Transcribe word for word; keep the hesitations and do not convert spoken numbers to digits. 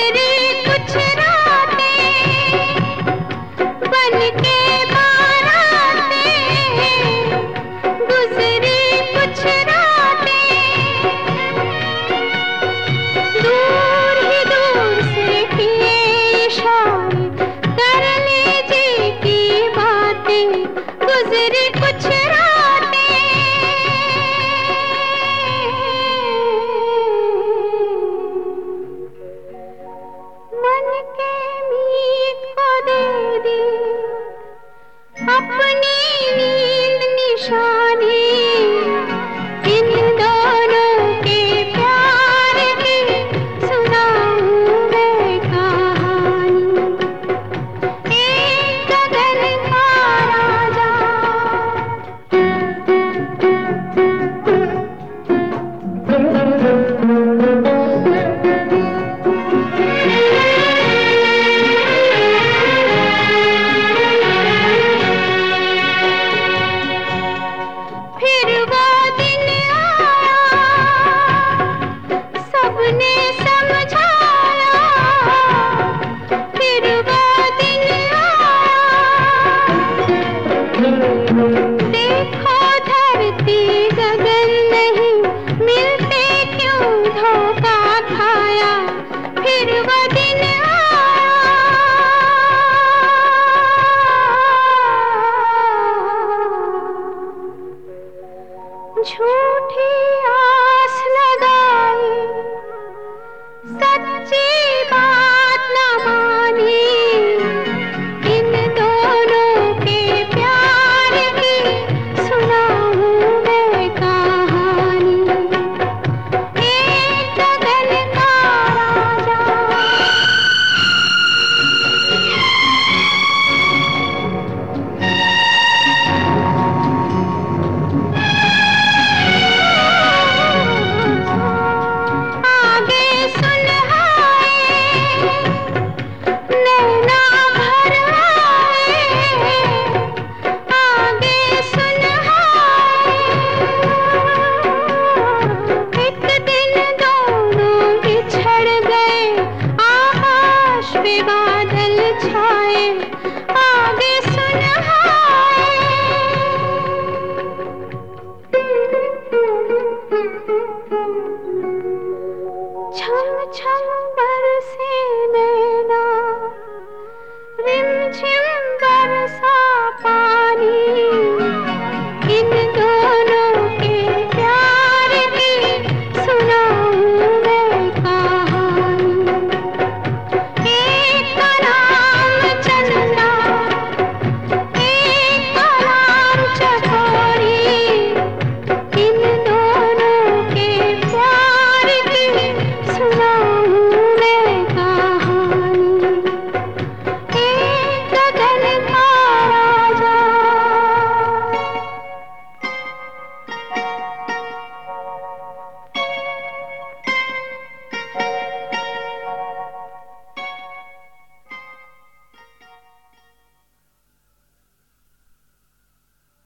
गुजरी कुछ रातें बन के गुजरी कुछ रातें, दूर ही दूर से किए इशारे, कर लीजिए की बातें, गुजरी कुछ रातें। मन के मीत को दे दी अपनी नींद निशानी, इन दोनों के प्यार की सुनाऊं मैं कहानी। एक गगन का राजा फिर वो दिन आया, सबने समझाया, फिर वो दिन आया, देखो धरती गगन नहीं मिलते, क्यों धोखा खाया, फिर वो दिन आया। झूठी आस लगाई, सच्ची बात न मानी, इन दोनों के प्यार की सुनाऊं मैं कहानी। एक गगन का राजा बादल छाए।